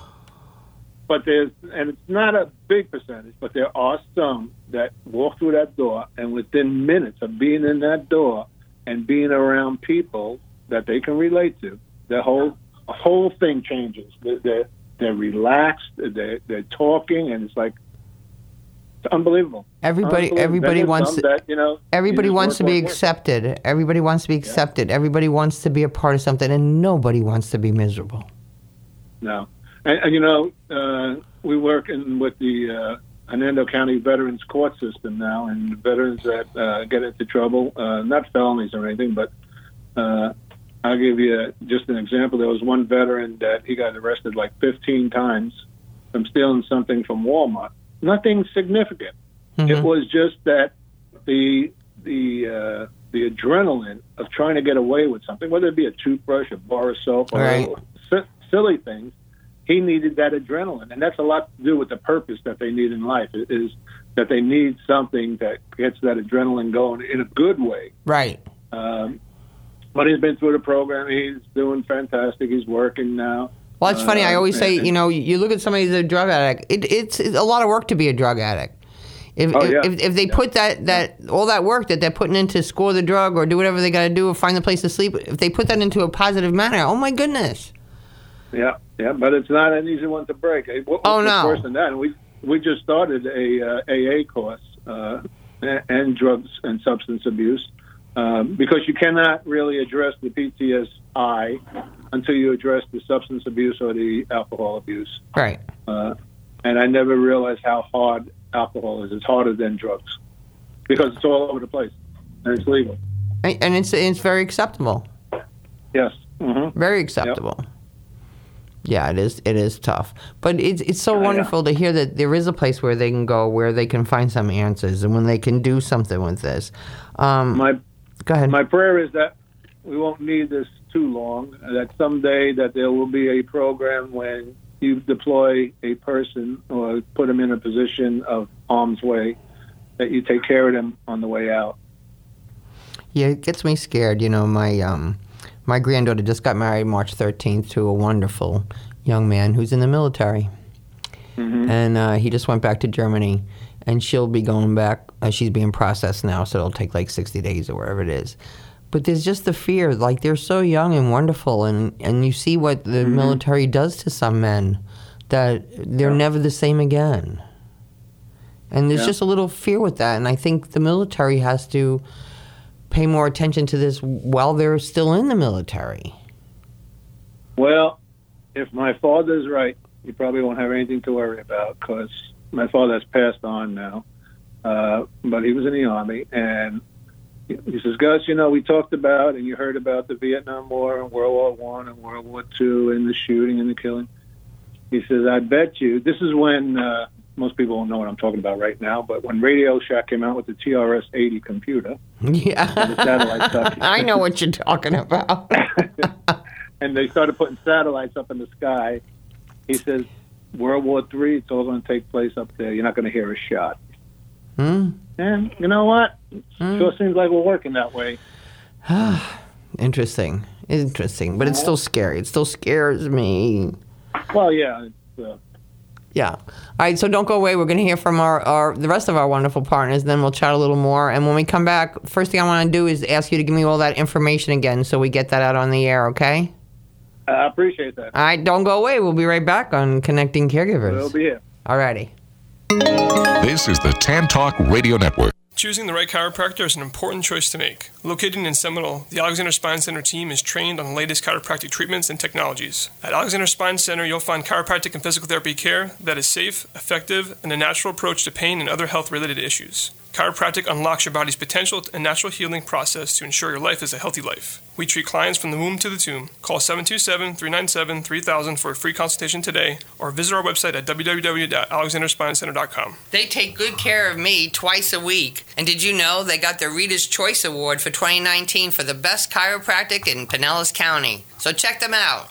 But there's, and it's not a big percentage, but there are some that walk through that door, and within minutes of being in that door and being around people that they can relate to, the whole whole thing changes. They're they're, they're relaxed, they're, they're talking, and it's like it's unbelievable. Everybody, Unbelievable. everybody Then there's wants some to, that, you know, everybody you just wants to work, be work, work. accepted. Everybody wants to be accepted. Everybody wants to be a part of something, and nobody wants to be miserable. No. And, and you know, uh, we work in with the uh, Hernando County Veterans Court System now, and veterans that uh, get into trouble, uh, not felonies or anything, but uh, I'll give you a, just an example. There was one veteran that he got arrested like fifteen times from stealing something from Walmart. Nothing significant. Mhm. It was just that the the uh, the adrenaline of trying to get away with something, whether it be a toothbrush, a bar of soap, or Right. si- silly things. He needed that adrenaline, and that's a lot to do with the purpose that they need in life. It is that they need something that gets that adrenaline going in a good way. Right. Um, but he's been through the program. He's doing fantastic. He's working now. Well, it's funny. I Uh, always say, and- you know, you look at somebody who's a drug addict. It, it's, it's a lot of work to be a drug addict. If, Oh, if, yeah. if if they Yeah. put that, that all that work that they're putting into score the drug or do whatever they got to do or find a place to sleep, if they put that into a positive manner, oh my goodness. Yeah, yeah, but it's not an easy one to break. Hey, What, Oh, what's no. worse than that? We we just started a uh, A A course uh, and, and drugs and substance abuse um, because you cannot really address the P T S I until you address the substance abuse or the alcohol abuse. Right. Uh, and I never realized how hard alcohol is. It's harder than drugs because it's all over the place and it's legal. And and it's it's very acceptable. Yes. Mm-hmm. Very acceptable. Yeah, it is. It is tough, but it's it's so yeah. wonderful to hear that there is a place where they can go, where they can find some answers, and when they can do something with this. Um, My go ahead. My prayer is that we won't need this too long. That someday that there will be a program when you deploy a person or put them in a position of harm's way, that you take care of them on the way out. Yeah, it gets me scared. You know, my um, my granddaughter just got married March thirteenth to a wonderful young man who's in the military. Mm-hmm. And uh, he just went back to Germany, and she'll be going back. Uh, she's being processed now, so it'll take like sixty days or whatever it is. But there's just the fear, like they're so young and wonderful, and, and you see what the Mm-hmm. military does to some men, that they're Yeah. never the same again. And there's Yeah. just a little fear with that, and I think the military has to pay more attention to this while they're still in the military. Well, if my father's right, you probably won't have anything to worry about because my father has passed on now. Uh, but he was in the Army, and he says, Gus, you know, we talked about and you heard about the Vietnam War and World War One and World War Two and the shooting and the killing. He says, I bet you, this is when, uh, most people don't know what I'm talking about right now, but when Radio Shack came out with the T R S eighty computer, Yeah, the satellite stuff. I know what you're talking about. and they started putting satellites up in the sky, he says, World War Three, it's all going to take place up there. You're not going to hear a shot. Hmm? And you know what? Mm. Sure seems like we're working that way. Interesting. Interesting. But it's still scary. It still scares me. Well, yeah. It's, uh, Yeah. All right, so don't go away. We're going to hear from our, our the rest of our wonderful partners. Then we'll chat a little more. And when we come back, first thing I want to do is ask you to give me all that information again so we get that out on the air, okay? I appreciate that. All right, don't go away. We'll be right back on Connecting Caregivers. We'll be here. All righty. This is the Tan Talk Radio Network. Choosing the right chiropractor is an important choice to make. Located in Seminole, the Alexander Spine Center team is trained on the latest chiropractic treatments and technologies. At Alexander Spine Center, you'll find chiropractic and physical therapy care that is safe, effective, and a natural approach to pain and other health-related issues. Chiropractic unlocks your body's potential and natural healing process to ensure your life is a healthy life. We treat clients from the womb to the tomb. Call seven two seven, three nine seven, three thousand for a free consultation today, or visit our website at w w w dot alexander spine center dot com. They take good care of me twice a week. And did you know they got the Reader's Choice Award for twenty nineteen for the best chiropractic in Pinellas County? So check them out.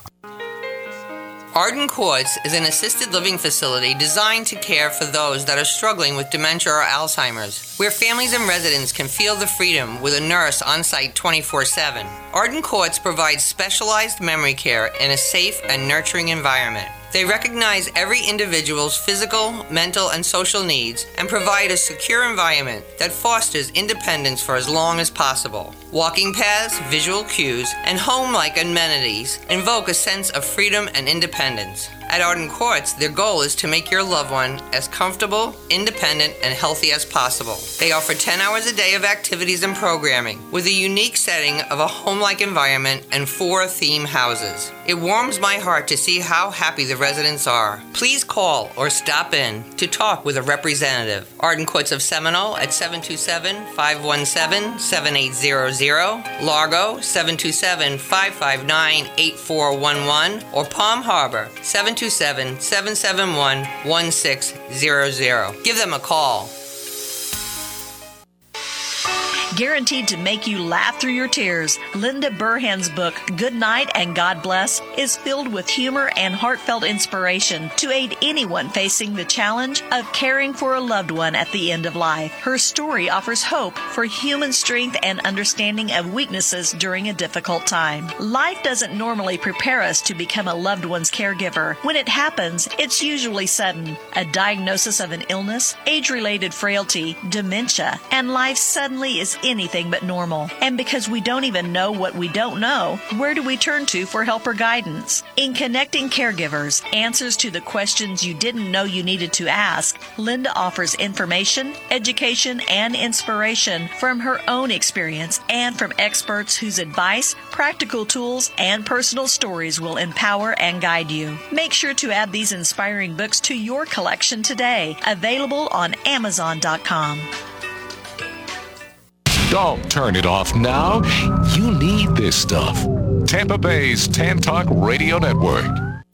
Arden Courts is an assisted living facility designed to care for those that are struggling with dementia or Alzheimer's, where families and residents can feel the freedom with a nurse on site twenty-four seven. Arden Courts provides specialized memory care in a safe and nurturing environment. They recognize every individual's physical, mental, and social needs and provide a secure environment that fosters independence for as long as possible. Walking paths, visual cues, and home-like amenities invoke a sense of freedom and independence. At Arden Courts, their goal is to make your loved one as comfortable, independent, and healthy as possible. They offer ten hours a day of activities and programming, with a unique setting of a home-like environment and four theme houses. It warms my heart to see how happy the residents are. Please call or stop in to talk with a representative. Arden Courts of Seminole at seven two seven, five one seven, seven eight zero zero, Largo seven two seven, five five nine, eight four one one, or Palm Harbor seven two seven, seven seven one, one six zero zero. Give them a call. Guaranteed to make you laugh through your tears, Linda Burhan's book, Good Night and God Bless, is filled with humor and heartfelt inspiration to aid anyone facing the challenge of caring for a loved one at the end of life. Her story offers hope for human strength and understanding of weaknesses during a difficult time. Life doesn't normally prepare us to become a loved one's caregiver. When it happens, it's usually sudden. A diagnosis of an illness, age-related frailty, dementia, and life suddenly is anything but normal. And because we don't even know what we don't know, where do we turn to for help or guidance? In Connecting Caregivers, Answers to the Questions You Didn't Know You Needed to Ask, Linda offers information, education, and inspiration from her own experience and from experts whose advice, practical tools, and personal stories will empower and guide you. Make sure to add these inspiring books to your collection today. Available on Amazon dot com. Don't turn it off now. You need this stuff. Tampa Bay's Tan Talk Radio Network.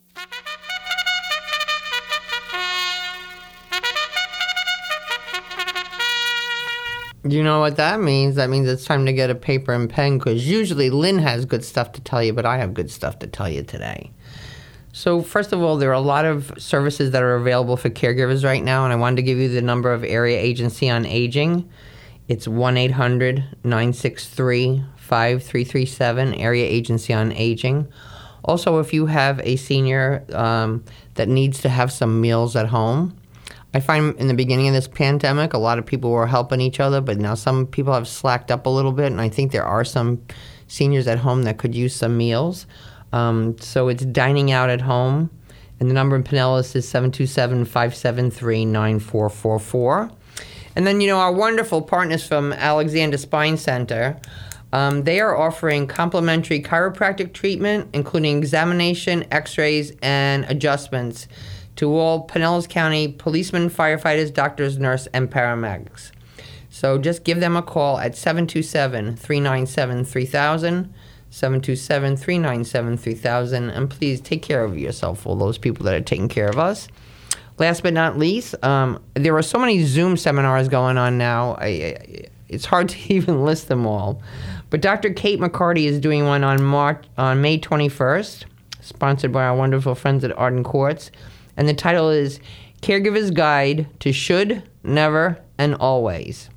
You know what that means? That means it's time to get a paper and pen, because usually Lynn has good stuff to tell you, but I have good stuff to tell you today. So first of all, there are a lot of services that are available for caregivers right now, and I wanted to give you the number of Area Agency on Aging. It's one eight hundred nine six three five three three seven, Area Agency on Aging. Also, if you have a senior um, that needs to have some meals at home, I find in the beginning of this pandemic, a lot of people were helping each other, but now some people have slacked up a little bit, and I think there are some seniors at home that could use some meals. Um, so it's Dining Out at Home, and the number in Pinellas is seven two seven, five seven three, nine four four four. And then, you know, our wonderful partners from Alexander Spine Center, um, they are offering complimentary chiropractic treatment, including examination, x-rays, and adjustments to all Pinellas County policemen, firefighters, doctors, nurses, and paramedics. So just give them a call at seven two seven, three nine seven, three thousand, seven two seven, three nine seven, three thousand, and please take care of yourself, all those people that are taking care of us. Last but not least, um, there are so many Zoom seminars going on now, I, I, it's hard to even list them all. But Doctor Kate McCarty is doing one on March, on May twenty-first, sponsored by our wonderful friends at Arden Courts. And the title is Caregiver's Guide to Should, Never, and Always.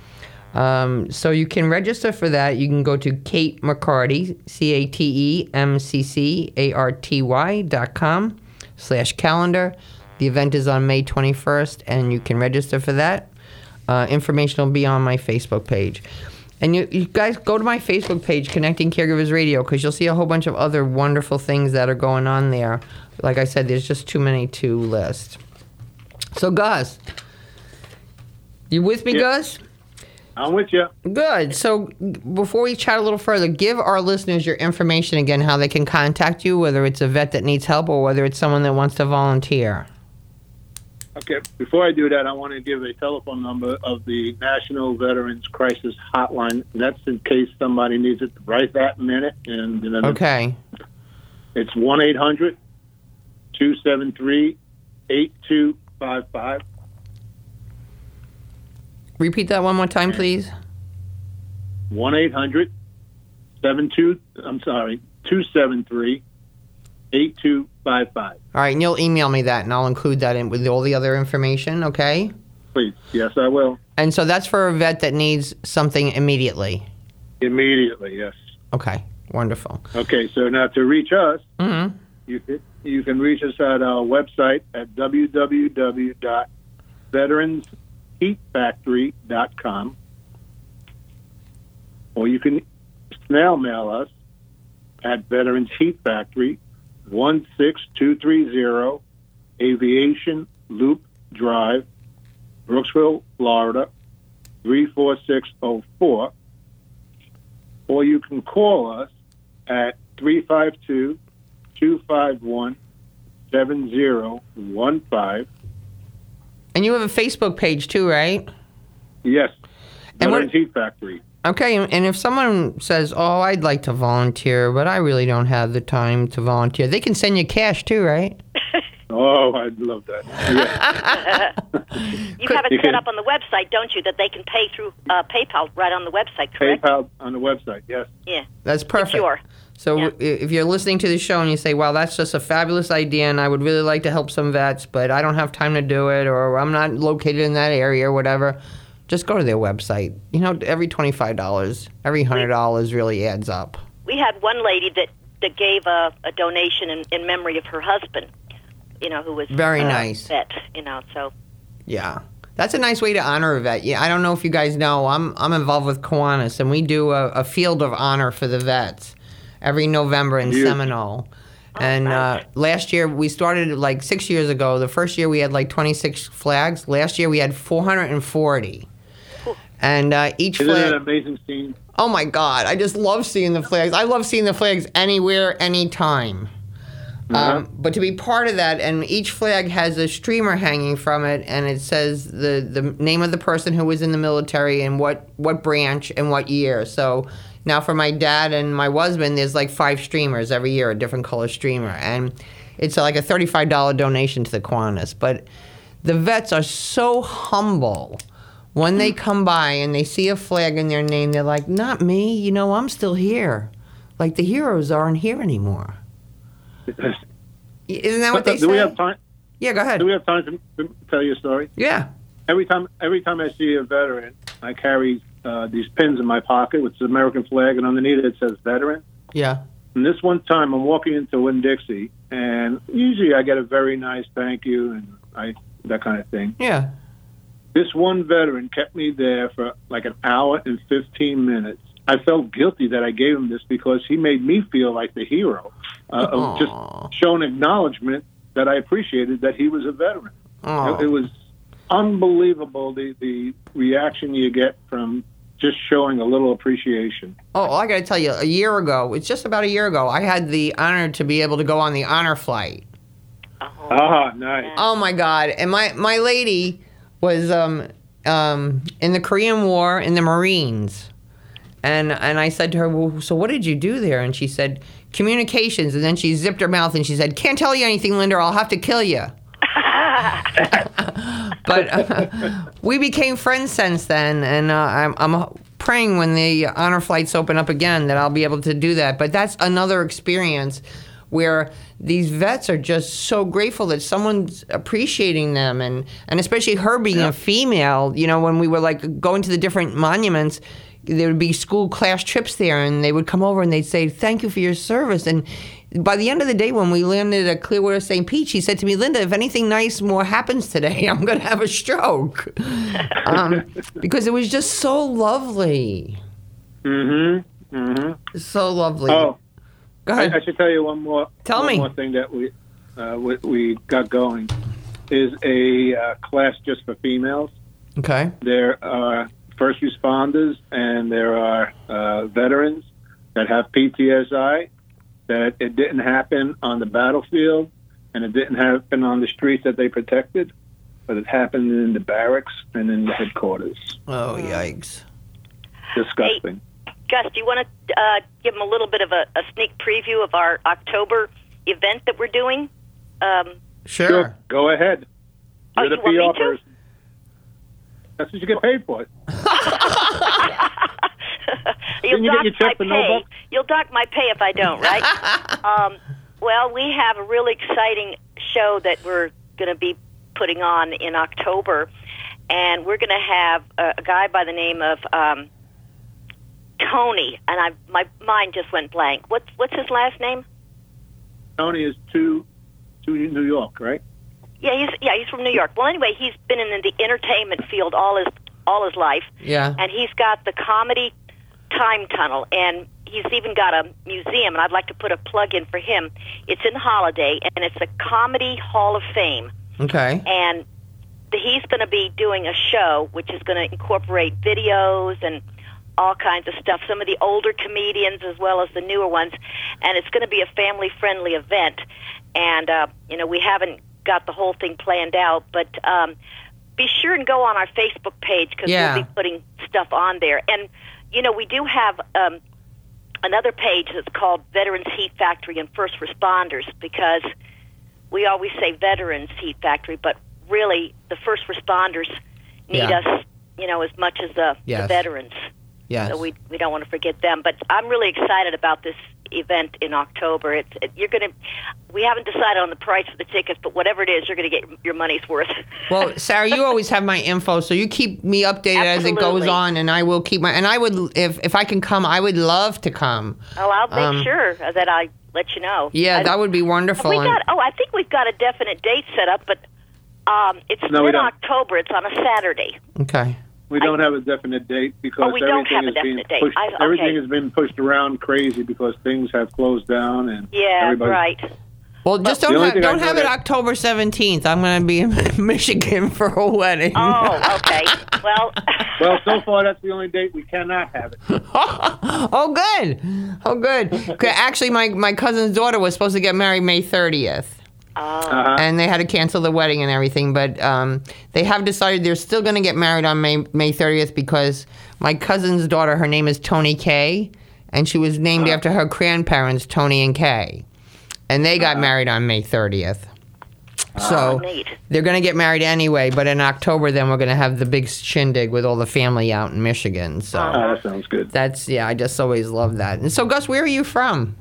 Um, so you can register for that. You can go to Kate McCarty, C A T E M C C A R T Y dot com slash calendar. The event is on May twenty-first, and you can register for that. Uh, information will be on my Facebook page. And you, you guys go to my Facebook page, Connecting Caregivers Radio, because you'll see a whole bunch of other wonderful things that are going on there. Like I said, there's just too many to list. So, Gus, you with me, yeah. Gus? I'm with you. Good. So before we chat a little further, give our listeners your information again, how they can contact you, whether it's a vet that needs help or whether it's someone that wants to volunteer. Okay, before I do that, I want to give a telephone number of the National Veterans Crisis Hotline. That's in case somebody needs it right that minute. And you know, okay. It's one eight hundred two seven three eight two five five. Repeat that one more time, please. one eight hundred seven two, I'm sorry, two seven three eight two five five. All right, and you'll email me that, and I'll include that in with all the other information, okay? Please. Yes, I will. And so that's for a vet that needs something immediately? Immediately, yes. Okay, wonderful. Okay, so now to reach us, mm-hmm. you, can, you can reach us at our website at w w w dot veterans heat factory dot com, or you can snail mail us at Veterans Heat Factory, one six two three zero Aviation Loop Drive, Brooksville, Florida, three four six zero four, or you can call us at three five two, two five one, seven zero one five. And you have a Facebook page too, right? Yes, and Veterans Heat Factory. Okay, and if someone says, oh, I'd like to volunteer, but I really don't have the time to volunteer, they can send you cash too, right? Oh, I'd love that. Yeah. You have it You set can- up on the website, don't you, that they can pay through uh, PayPal right on the website, correct? PayPal on the website, yes. Yeah. That's perfect. Secure. So Yeah. i- if you're listening to the show and you say, "Wow, that's just a fabulous idea, and I would really like to help some vets, but I don't have time to do it, or I'm not located in that area, or whatever," just go to their website. You know, every twenty-five dollars, every one hundred dollars really adds up. We had one lady that, that gave a, a donation in, in memory of her husband, you know, who was Very uh, nice. vet, you know, so. Yeah. That's a nice way to honor a vet. Yeah, I don't know if you guys know, I'm I'm involved with Kiwanis, and we do a, a field of honor for the vets every November in Yeah. Seminole. And uh, last year, we started like six years ago. The first year, we had like twenty-six flags. Last year, we had four hundred forty. And uh, each Isn't flag... it an amazing scene? Oh, my God. I just love seeing the flags. I love seeing the flags anywhere, anytime. Um, but to be part of that, and each flag has a streamer hanging from it, and it says the, the name of the person who was in the military and what, what branch and what year. So now for my dad and my husband, there's like five streamers every year, a different color streamer. And it's like a thirty-five dollars donation to the Kiwanis. But the vets are so humble. When they come by and they see a flag in their name, they're like, "Not me, you know, I'm still here." Like the heroes aren't here anymore. Isn't that what they do say? we have time? Yeah, go ahead. Do we have time to, to tell you a story? Yeah. Every time, every time I see a veteran, I carry uh, these pins in my pocket with the American flag, and underneath it says "veteran." Yeah. And this one time, I'm walking into Winn-Dixie, and usually I get a very nice thank you and I that kind of thing. Yeah. This one veteran kept me there for like an hour and fifteen minutes. I felt guilty that I gave him this because he made me feel like the hero uh, of just showing acknowledgement that I appreciated that he was a veteran. Aw. It, it was unbelievable, the, the reaction you get from just showing a little appreciation. Oh, I got to tell you, a year ago, it's just about a year ago, I had the honor to be able to go on the honor flight. Ah, nice. Oh, my God. And my, my lady was um, um, in the Korean War in the Marines. And and I said to her, "Well, so what did you do there?" And she said, "Communications." And then she zipped her mouth and she said, "Can't tell you anything, Linda, or I'll have to kill you." But uh, we became friends since then, and uh, I'm, I'm praying when the honor flights open up again that I'll be able to do that. But that's another experience where these vets are just so grateful that someone's appreciating them, and, and especially her being Yeah. a female. You know, when we were like going to the different monuments, there would be school class trips there, and they would come over and they'd say, "Thank you for your service." And by the end of the day, when we landed at Clearwater Saint Pete, she said to me, "Linda, if anything nice more happens today, I'm going to have a stroke." um, because it was just so lovely. Mm-hmm. Mm-hmm. So lovely. Oh, Go ahead. I, I should tell you one more. Tell one me. more thing that we, uh, we we got going is a uh, class just for females. Okay. There are first responders and there are uh, veterans that have P T S I. That it didn't happen on the battlefield and it didn't happen on the streets that they protected, but it happened in the barracks and in the headquarters. Oh, yikes. Disgusting. Gus, do you want to uh, give them a little bit of a, a sneak preview of our October event that we're doing? Um, Sure. Go ahead. Oh, You're the you P R want me to? person. That's what you get paid for. You'll Didn't you dock get your check my for no pay. bucks? You'll dock my pay if I don't, right? um, well, we have a really exciting show that we're going to be putting on in October, and we're going to have a, a guy by the name of um, Tony, and I my mind just went blank. What's what's his last name? Tony is to to New York, right? Yeah, he's yeah he's from New York. Well, anyway, he's been in the entertainment field all his all his life. Yeah. And he's got the Comedy Time Tunnel, and he's even got a museum, and I'd like to put a plug in for him. It's in Holiday, and it's a Comedy Hall of Fame. Okay. And the, he's going to be doing a show which is going to incorporate videos and all kinds of stuff, some of the older comedians as well as the newer ones, and it's going to be a family-friendly event. And, uh, you know, we haven't got the whole thing planned out, but um, be sure and go on our Facebook page because Yeah. we'll be putting stuff on there. And, you know, we do have um, another page that's called Veterans Heat Factory and First Responders because we always say Veterans Heat Factory, but really the first responders need Yeah. us, you know, as much as the, Yes. the veterans. Yes. So we we don't want to forget them. But I'm really excited about this event in October. It's it, you're going to. We haven't decided on the price for the tickets, but whatever it is, you're going to get your money's worth. Well, Sarah, you always have my info, so you keep me updated as it goes Absolutely. on, and I will keep my. And I would, if if I can come, I would love to come. Oh, I'll make Um, sure that I let you know. Yeah, I- that would be wonderful. Have we and- got, oh, I think we've got a definite date set up, but um, it's No, we in don't. October. It's on a Saturday. Okay. We don't have a definite date because Oh, we don't everything have a is being definite date. pushed. I- okay. Everything has been pushed around crazy because things have closed down and Yeah, everybody. right. Well, just The don't only have, thing I don't know have it that- October seventeenth. I'm going to be in Michigan for a wedding. Oh, okay. Well, Well, so far that's the only date we cannot have it. Oh, good. Oh, good. 'Cause Actually, my, my cousin's daughter was supposed to get married May thirtieth. Uh-huh. And they had to cancel the wedding and everything, but um, they have decided they're still going to get married on May May thirtieth because my cousin's daughter, her name is Tony Kay, and she was named Uh-huh. after her grandparents, Tony and Kay, and they got married on May thirtieth. So neat. they're going to get married anyway, but in October, then we're going to have the big shindig with all the family out in Michigan. So Oh, that sounds good. that's yeah, I just always love that. And so, Gus, where are you from?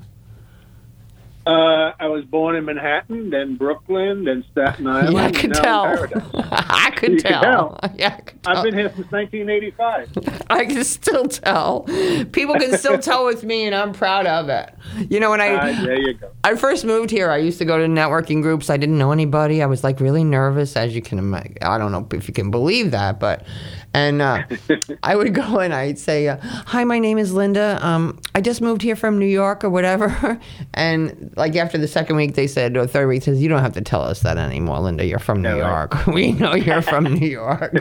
Uh, I was born in Manhattan, then Brooklyn, then Staten Island. Yeah, I and could now tell. in Paradise. I could You tell. can tell. Yeah, I could tell. I've been here since nineteen eighty-five. I can still tell. People can still tell with me, and I'm proud of it. You know, when I Uh, there you go. I first moved here, I used to go to networking groups. I didn't know anybody. I was like really nervous, as you can imagine. I don't know if you can believe that, but and uh, I would go and I'd say, uh, "Hi, my name is Linda. Um, I just moved here from New York or whatever." And like after the second week, they said, or third week, says, "You don't have to tell us that anymore, Linda. You're from New Yeah, right. York. We know you're from New York."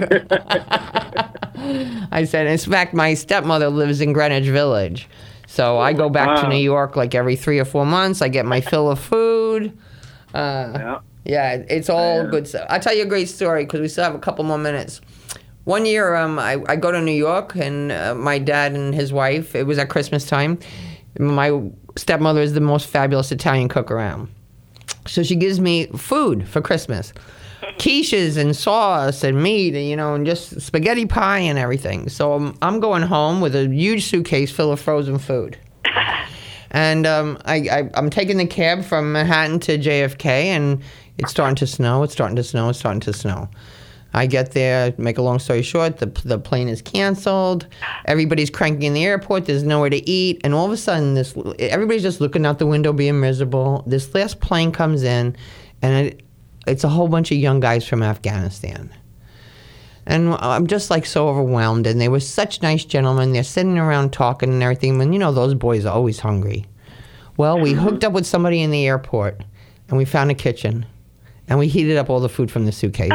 I said, in fact, my stepmother lives in Greenwich Village. So I go back to Wow. New York like every three or four months. I get my fill of food. Uh, Yeah. yeah, it's all Yeah. good stuff. I'll tell you a great story because we still have a couple more minutes. One year, um, I, I go to New York, and uh, my dad and his wife, it was at Christmas time. My stepmother is the most fabulous Italian cook around. So she gives me food for Christmas. Quiches and sauce and meat, and, you know, and just spaghetti pie and everything. So I'm, I'm going home with a huge suitcase full of frozen food. And um, I, I, I'm taking the cab from Manhattan to J F K, and it's starting to snow, it's starting to snow, it's starting to snow. I get there, make a long story short, the, the plane is canceled. Everybody's cranking in the airport, there's nowhere to eat. And all of a sudden, this everybody's just looking out the window being miserable. This last plane comes in, and it, it's a whole bunch of young guys from Afghanistan. And I'm just like so overwhelmed. And they were such nice gentlemen. They're sitting around talking and everything. And you know, those boys are always hungry. Well, we hooked up with somebody in the airport, and we found a kitchen. And we heated up all the food from the suitcase.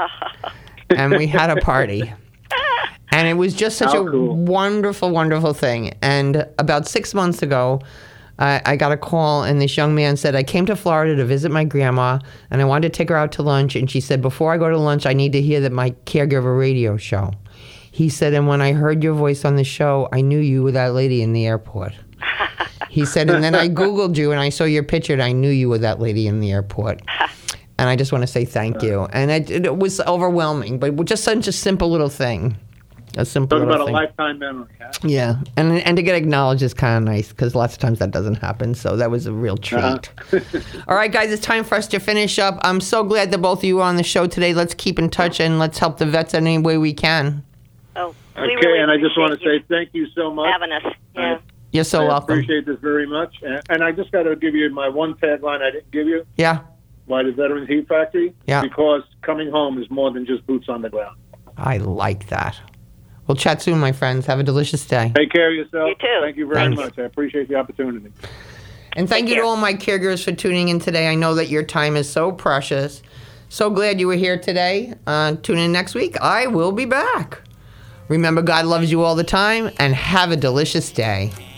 And we had a party. And it was just such How a cool. wonderful, wonderful thing. And about six months ago, I, I got a call, and this young man said, I came to Florida to visit my grandma, and I wanted to take her out to lunch. And she said, before I go to lunch, I need to hear that my caregiver radio show. He said, and when I heard your voice on the show, I knew you were that lady in the airport. He said, and then I Googled you, and I saw your picture, and I knew you were that lady in the airport. And I just want to say thank you. And it, it was overwhelming, but just such a simple little thing. A simple Talk little about a thing. lifetime memory. Huh? Yeah, and and to get acknowledged is kind of nice because lots of times that doesn't happen. So that was a real treat. Uh-huh. All right, guys, it's time for us to finish up. I'm so glad that both of you are on the show today. Let's keep in touch and let's help the vets any way we can. Oh, we Okay, really and I just want to appreciate say thank you so you much. having us. Yeah. You're so I welcome. appreciate this very much. And, and I just got to give you my one tagline I didn't give you. Yeah, Why the Veterans Heat Factory? Yeah. Because coming home is more than just boots on the ground. I like that. We'll chat soon, my friends. Have a delicious day. Take care of yourself. You too. Thank you very Thanks. much. I appreciate the opportunity. And thank you to all my caregivers for tuning in today. I know that your time is so precious. So glad you were here today. Uh, tune in next week. I will be back. Remember, God loves you all the time, and have a delicious day.